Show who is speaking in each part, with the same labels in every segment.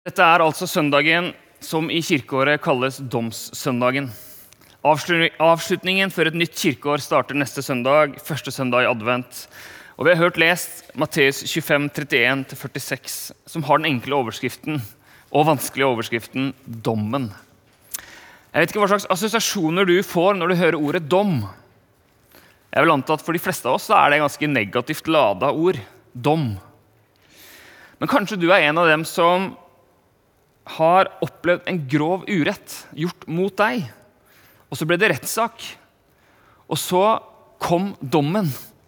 Speaker 1: Dette altså søndagen som i kirkeåret kalles Domssøndagen. Avslutningen for et nytt kirkeår starter neste søndag, første søndag i advent. Og vi har hørt lest Matteus 25, 31-46, som har den enkle overskriften og vanskelige overskriften Dommen. Jeg vet ikke hva slags assosiasjoner du får når du hører ordet dom. Jeg vil anta at for de fleste av oss så det ganske negativt ladet ord, dom. Men kanskje du en av dem som har opplevd en grov urett gjort mot deg, og så ble det rettssak, og så kom dommen,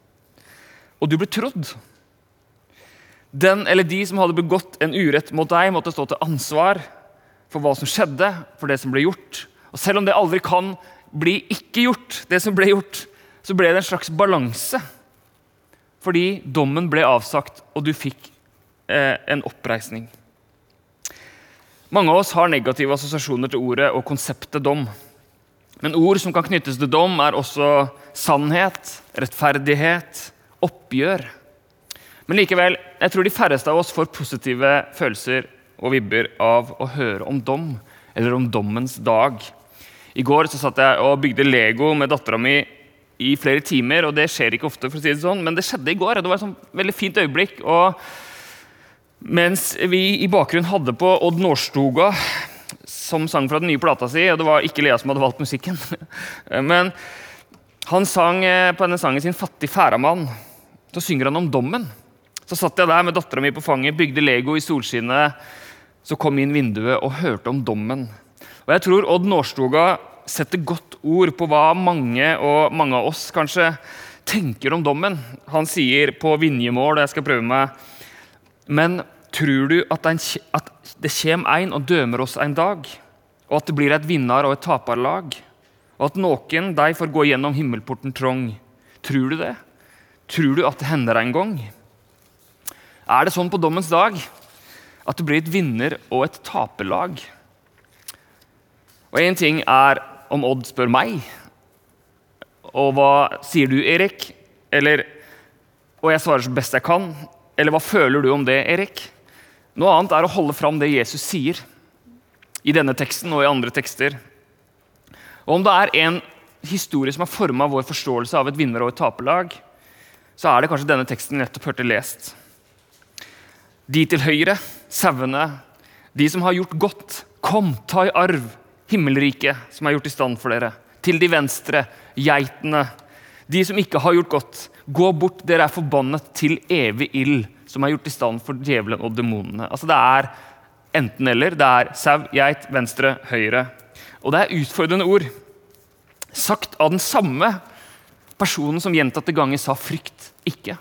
Speaker 1: og du ble trodd. Den eller de som hadde begått en urett mot deg måtte stå til ansvar for hva som skjedde, for det som ble gjort. Og selv om det aldri kan bli ikke gjort, det som ble gjort, så ble det en slags balanse, fordi dommen ble avsagt, og du fikk en oppreisning. Mange av oss har negative assosiasjoner til ordet og konseptet dom. Men ord som kan knyttes til dom også sannhet, rettferdighet, oppgjør. Men likevel, jeg tror de færreste av oss får positive følelser og vibber av å høre om dom, eller om dommens dag. I går så satt jeg og bygde Lego med datteren min i flere timer, og det skjer ikke ofte, for å si det sånn, men det skjedde i går, og det var et sånn veldig fint øyeblikk, og mens vi i bakgrunnen hadde på Odd Nordstoga, som sang fra den nye plata si, og det var ikke Lea som hadde valgt musikken, men han sang på denne sangen sin Fattig færamann, så synger han om dommen. Så satt jeg der med datteren min på fanget, bygde Lego i solskinnet, så kom inn vinduet og hørte om dommen. Og jeg tror Odd Nordstoga setter godt ord på hva mange av oss kanskje tenker om dommen. Han sier på Vinjemål, og jeg skal prøve meg, men tror du at det kommer en og dømer oss en dag, og at det blir et vinner og et taperlag, og at noen de får gå gjennom himmelporten trong? Tror du det? Tror du at det hender en gang? Det sånn på dommens dag at det blir et vinner og et taperlag? Og en ting om Odd spør meg, og hva sier du, Erik? Og jeg svarer så best jeg kan. Eller hva føler du om det, Erik? Noe annet å holde fram det Jesus sier i denne teksten og i andre tekster. Og om det en historie som har formet vår forståelse av et vinner og et taperlag, så det kanskje denne teksten vi nettopp hørte lest. De til høyre, sauene, de som har gjort godt, kom, ta i arv, himmelriket som gjort i stand for dere. Til de venstre, geitene, de som ikke har gjort godt, gå bort, dere forbannet til evig ild, som gjort i stand for djevelen og demonene. Altså det enten eller, det sau, geit, venstre, høyre. Og det utfordrende ord, sagt av den samme personen som gjentatte ganger sa frykt ikke.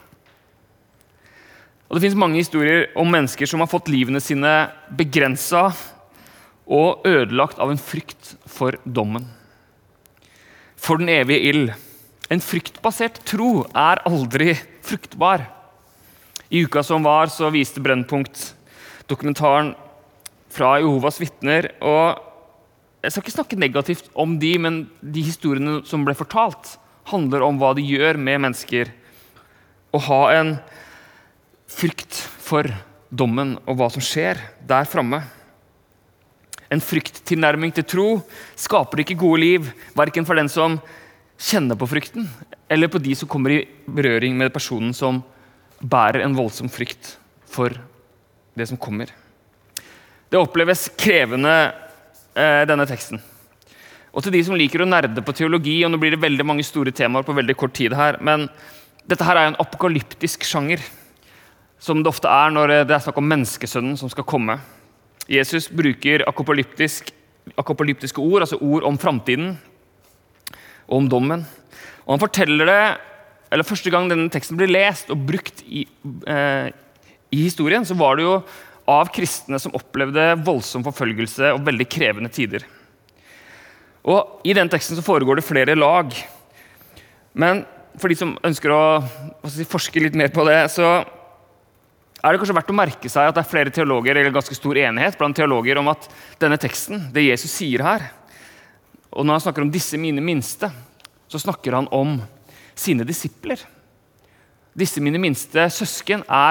Speaker 1: Og det finnes mange historier om mennesker som har fått livene sine begrenset og ødelagt av en frykt for dommen. For den evige ild. En fryktbasert tro aldri fruktbar. I uka som var, så viste Brennpunkt dokumentaren fra Jehovas vitner, og jeg skal ikke snakke negativt om de, men de historiene som ble fortalt, handler om hva de gjør med mennesker, og ha en frykt for dommen og hva som skjer der fremme. En frykttilnærming til tro skaper ikke gode liv, hverken for den som kjenner på frykten, eller på de som kommer i berøring med personen som bærer en voldsom frykt for det som kommer. Det oppleves krevende, denne teksten. Og til de som liker å nerde på teologi, og nå blir det veldig mange store temaer på veldig kort tid her, men dette her en apokalyptisk sjanger, som det ofte når det snakk om menneskesønnen som skal komme. Jesus bruker apokalyptiske ord, altså ord om framtiden, og om dommen. Og han forteller det, eller første gang denne teksten ble lest og brukt i historien, så var det jo av kristne som opplevde voldsom forfølgelse og veldig krevende tider. Og i den teksten så foregår det flere lag. Men for de som ønsker å forske litt mer på det, så det kanskje verdt å merke seg at det flere teologer, eller ganske stor enighet blant teologer, om at denne teksten, det Jesus sier her, og når han snakker om disse mine minste, så snakker han om sine disipler. Disse mine minste søsken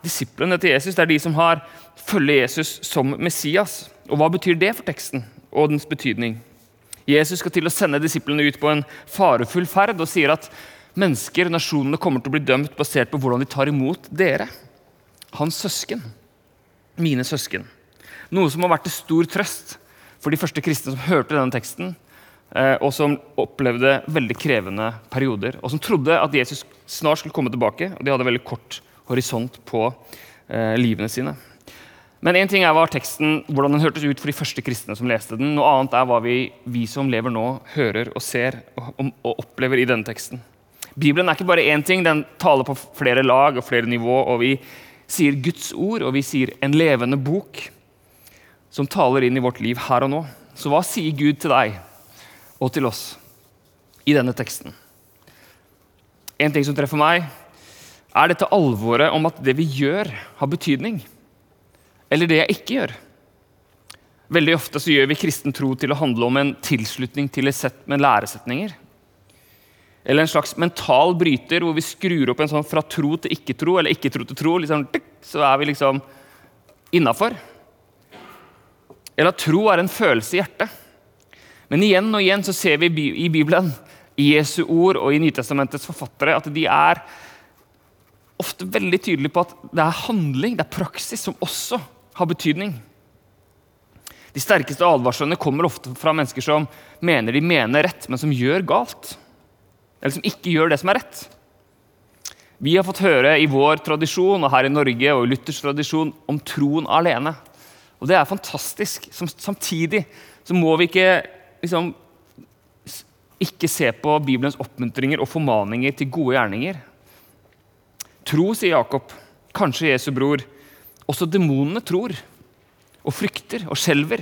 Speaker 1: disiplene til Jesus, det de som har følger Jesus som Messias. Og hva betyr det for teksten og dens betydning? Jesus skal til å sende disiplene ut på en farefull ferd og sier at mennesker, nasjonene, kommer til å bli dømt basert på hvordan de tar imot dere, hans søsken, mine søsken. Noe som har vært til stor trøst for de første kristne som hørte denne teksten, og som opplevde veldig krevende perioder, og som trodde at Jesus snart skulle komme tilbake, og de hadde veldig kort horisont på livene sine. Men en ting var teksten, hvordan den hørtes ut for de første kristne som leste den. Noe annet hva vi som lever nå hører og ser og opplever i denne teksten. Bibelen ikke bare en ting, den taler på flere lag og flere nivå, og vi sier Guds ord, og vi sier en levende bok som taler inn i vårt liv her og nå. Så hva sier Gud til deg og til oss i denne teksten? En ting som treffer meg, dette alvoret om at det vi gjør har betydning, eller det jeg ikke gjør. Veldig ofte så gjør vi kristen tro til å handle om en tilslutning til et sett med læresetninger. Eller en slags mental bryter hvor vi skrur opp en sånn fra tro til ikke-tro, eller ikke-tro til tro, liksom, så vi liksom innenfor. Eller at tro en følelse i hjertet. Men igjen og igjen så ser vi i Bibelen, i Jesu ord og i Nytestamentets forfattere, at de ofte veldig tydelige på at det handling, det praksis som også har betydning. De sterkeste advarslene kommer ofte fra mennesker som mener de mener rett, men som gjør galt. Eller som ikke gjør det som rett. Vi har fått høre i vår tradisjon, og her i Norge og i Luthers tradisjon, om troen alene. Og det fantastisk. Samtidig så må vi ikke se på Bibelens oppmuntringer og formaninger til gode gjerninger. Tro, sier Jakob, kanskje Jesu bror, også demonene tror, og frykter og skjelver.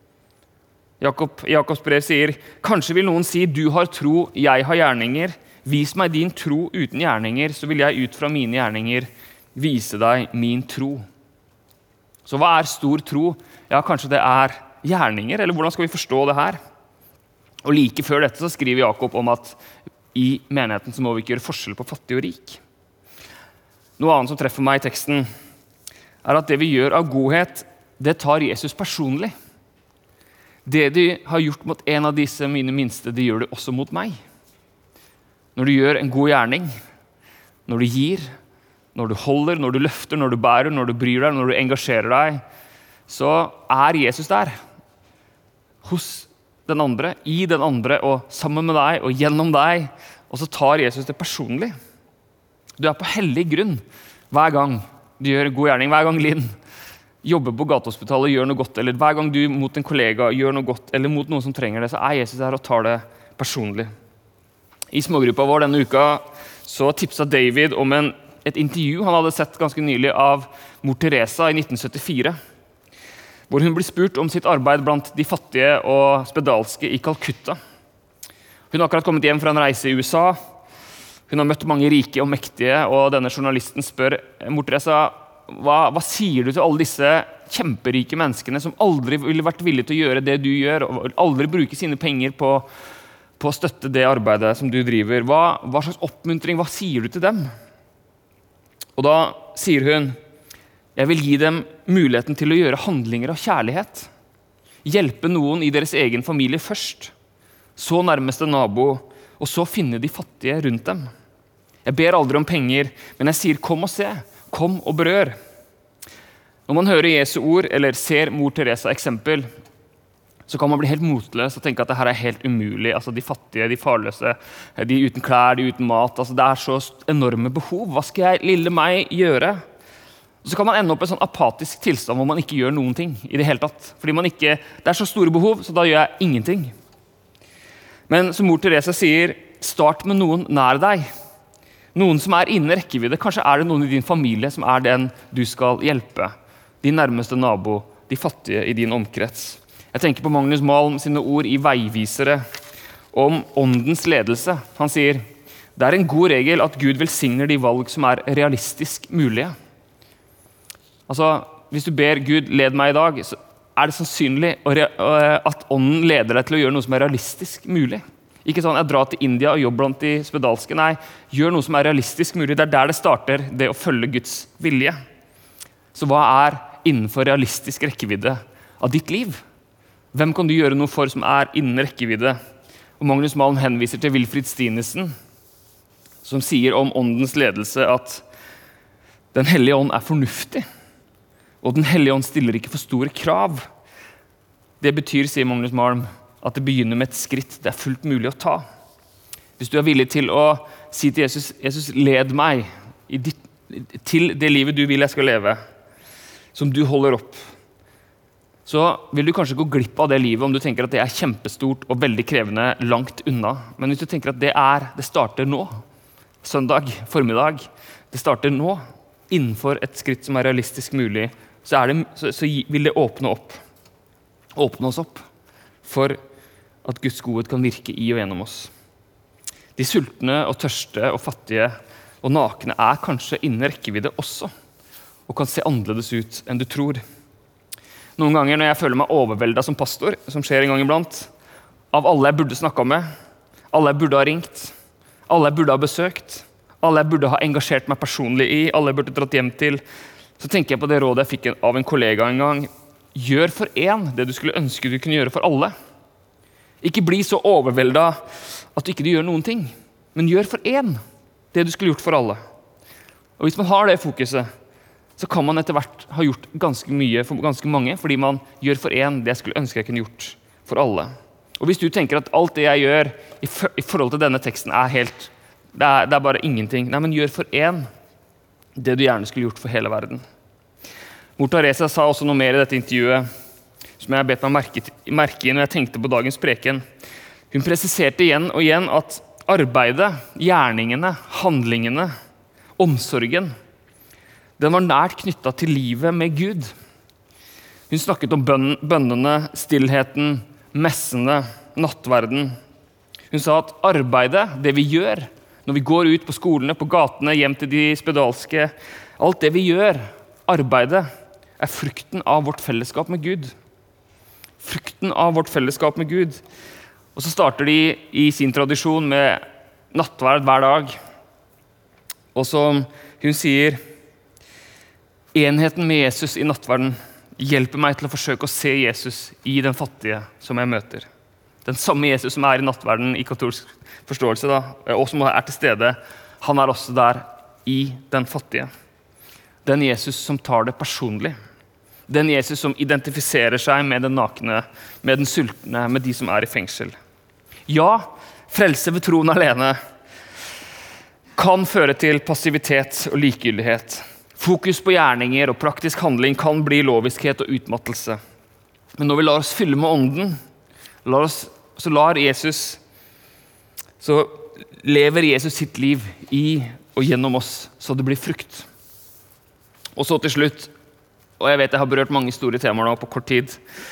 Speaker 1: Jakobs brev sier, kanskje vil noen si, du har tro, jeg har gjerninger. Vis meg din tro uten gjerninger, så vil jeg ut fra mine gjerninger vise deg min tro. Så hva stor tro? Ja, kanskje det gjerninger, eller hvordan skal vi forstå det her? Og like før dette så skriver Jakob om at i menigheten så må vi ikke gjøre forskjell på fattig og rik. Noe annet som treffer meg i teksten, at det vi gjør av godhet, det tar Jesus personlig. Det de har gjort mot en av disse mine minste, de gjør det også mot meg. Når du gjør en god gjerning, når du gir, når du holder, når du løfter, når du bærer, når du bryr deg, når du engasjerer deg, så Jesus der, hos den andre, i den andre, og sammen med deg, og gjennom deg, og så tar Jesus det personlig. Du på hellig grunn hver gang du gjør en god gjerning, hver gang Linn jobber på gatehospitalet og gjør noe godt, eller hver gang du mot en kollega gjør noe godt, eller mot noen som trenger det, så Jesus der og tar det personlig. I smågruppa vår denne uka så tipset David om et intervju han hadde sett ganske nylig av mor Teresa i 1974, hvor hun ble spurt om sitt arbeid blant de fattige og spedalske i Calcutta. Hun har akkurat kommet hjem fra en reise i USA. Hun har møtt mange rike og mektige, og denne journalisten spør, mor Teresa, hva sier du til alle disse kjemperike menneskene som aldri ville vært villige til å gjøre det du gjør, og aldri bruke sine penger på å støtte det arbeidet som du driver? Hva slags oppmuntring, hva sier du til dem? Og da sier hun, jeg vil gi dem muligheten til å gjøre handlinger av kjærlighet. Hjelpe noen i deres egen familie først, så nærmeste nabo, og så finne de fattige rundt dem. Jeg ber aldri om penger, men jeg sier kom og se, kom og berør. Når man hører Jesu ord, eller ser mor Teresa eksempel, så kan man bli helt motløs og tenke at dette helt umulig. Altså de fattige, de farløse, de uten klær, de uten mat. Altså det så enorme behov. Hva skal jeg, lille meg, gjøre? Og så kan man ende opp i en sånn apatisk tilstand hvor man ikke gjør noen ting i det hele tatt. Fordi det så store behov, så da gjør jeg ingenting. Men som mor Teresa sier, start med noen nær deg. Noen som innen rekkevidde. Kanskje det noen i din familie som den du skal hjelpe. Din nærmeste nabo, de fattige i din omkrets. Jeg tenker på Magnus Malm sine ord i Veivisere om åndens ledelse. Han sier, det en god regel at Gud velsigner de valg som realistisk mulige. Altså, hvis du ber Gud led meg i dag, så det sannsynlig at ånden leder deg til å gjøre noe som realistisk mulig. Ikke sånn, jeg drar til India og jobber blant de spedalske. Nei, gjør noe som realistisk mulig. Det der det starter, det å følge Guds vilje. Så hva innenfor realistisk rekkevidde av ditt liv? Hvem kan du gjøre noe for som innen rekkevidde? Og Magnus Malm henviser til Wilfrid Stinesen, som sier om åndens ledelse at Den hellige ånd fornuftig, og Den hellige ånd stiller ikke for store krav. Det betyr, sier Magnus Malm, at det begynner med et skritt det fullt mulig å ta. Hvis du villig til å si til Jesus, Jesus, led meg til det livet du vil jeg skal leve, som du holder opp, så vil du kanskje gå glipp av det livet om du tenker at det kjempestort og veldig krevende langt unna. Men hvis du tenker at det starter nå, søndag, formiddag, det starter nå, innenfor et skritt som realistisk mulig, så vil det åpne oss opp for at Guds godhet kan virke i og gjennom oss. De sultne og tørste og fattige og nakne kanskje innen rekkevidde også, og kan se annerledes ut enn du tror. Noen ganger når jeg føler meg overveldet som pastor, som skjer en gang iblant, av alle jeg burde snakket med, alle jeg burde ha ringt, alle jeg burde ha besøkt, alle jeg burde ha engasjert meg personlig i, alle jeg burde dratt hjem til, så tenker jeg på det rådet jeg fikk av en kollega en gang. Gjør for en det du skulle ønske du kunne gjøre for alle. Ikke bli så overveldet at du ikke gjør noen ting, men gjør for en det du skulle gjort for alle. Og hvis man har det fokuset, så kan man etter hvert ha gjort ganske mye for ganske mange, fordi man gjør for en det jeg skulle ønske jeg kunne gjort for alle. Og hvis du tenker at alt det jeg gjør i forhold til denne teksten helt, det bare ingenting, nei, men gjør for en det du gjerne skulle gjort for hele verden. Mor Teresa sa også noe mer i dette intervjuet, som jeg bet meg merke i når jeg tenkte på dagens preken. Hun presiserte igjen og igjen at arbeidet, gjerningene, handlingene, omsorgen, den var nært knyttet til livet med Gud. Hun snakket om bønnene, stillheten, messene, nattverden. Hun sa at arbeidet, det vi gjør, når vi går ut på skolene, på gatene, hjem til de spedalske, alt det vi gjør, arbeidet, frukten av vårt fellesskap med Gud. Frukten av vårt fellesskap med Gud. Og så starter de i sin tradisjon med nattverd hver dag. Og som hun sier, enheten med Jesus i nattverden hjelper meg til å forsøke å se Jesus i den fattige som jeg møter. Den samme Jesus som i nattverden i katolsk forståelse, og som til stede, han også der i den fattige. Den Jesus som tar det personlig. Den Jesus som identifiserer seg med den nakne, med den sultne, med de som i fengsel. Ja, frelse ved troen alene kan føre til passivitet og likegyldighet. Fokus på gjerninger og praktisk handling kan bli loviskhet og utmattelse. Men når vi lar oss fylle med ånden, så lever Jesus sitt liv i og gjennom oss, så det blir frukt. Og så til slutt, og jeg vet jeg har berørt mange store temaer nå på kort tid,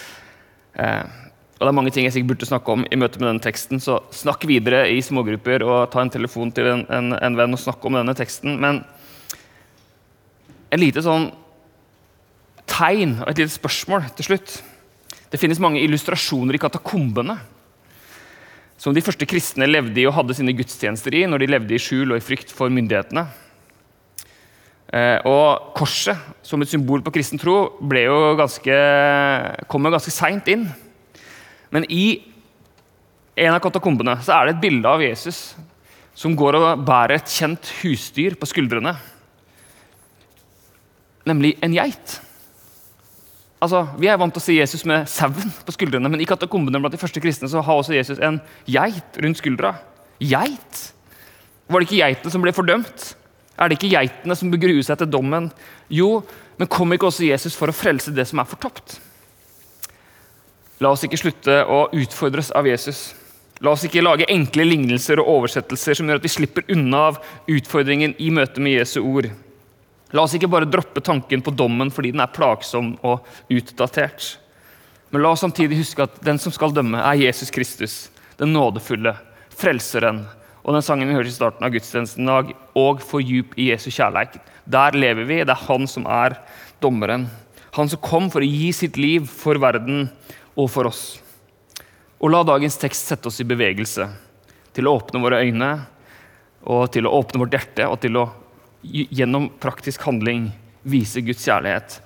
Speaker 1: og det mange ting jeg sikkert burde snakke om i møte med denne teksten, så snakk videre i smågrupper og ta en telefon til en venn og snakke om denne teksten. Men et lite sånn tegn og et lite spørsmål til slutt. Det finnes mange illustrasjoner i katakombene, som de første kristne levde i og hadde sine gudstjenester i, når de levde i skjul og i frykt for myndighetene. Og korset, som et symbol på kristen tro, kom ganske sent inn. Men i en av katakombene så det et bilde av Jesus som går og bærer et kjent husdyr på skuldrene, nemlig en geit. Altså, vi vant til å se Jesus med sauen på skuldrene, men i katakombene blant de første kristne så har også Jesus en geit rundt skuldra. Geit? Var det ikke geitene som ble fordømt? Det ikke geitene som begruer seg til dommen? Jo, men kom ikke også Jesus for å frelse det som fortapt? La oss ikke slutte å utfordres av Jesus. La oss ikke lage enkle lignelser og oversettelser som gjør at vi slipper unna av utfordringen i møte med Jesu ord. La oss ikke bare droppe tanken på dommen fordi den plagsom og utdatert. Men la oss samtidig huske at den som skal dømme Jesus Kristus, den nådefulle, frelseren, og den sangen vi hørte i starten av gudstjenesten dag, og for djup i Jesu kjærleik. Der lever vi, det han som dommeren. Han som kom for å gi sitt liv for verden og for oss. Og la dagens tekst sette oss i bevegelse til å åpne våre øyne, og til å åpne vårt hjerte, og til å gjennom praktisk handling vise Guds kjærlighet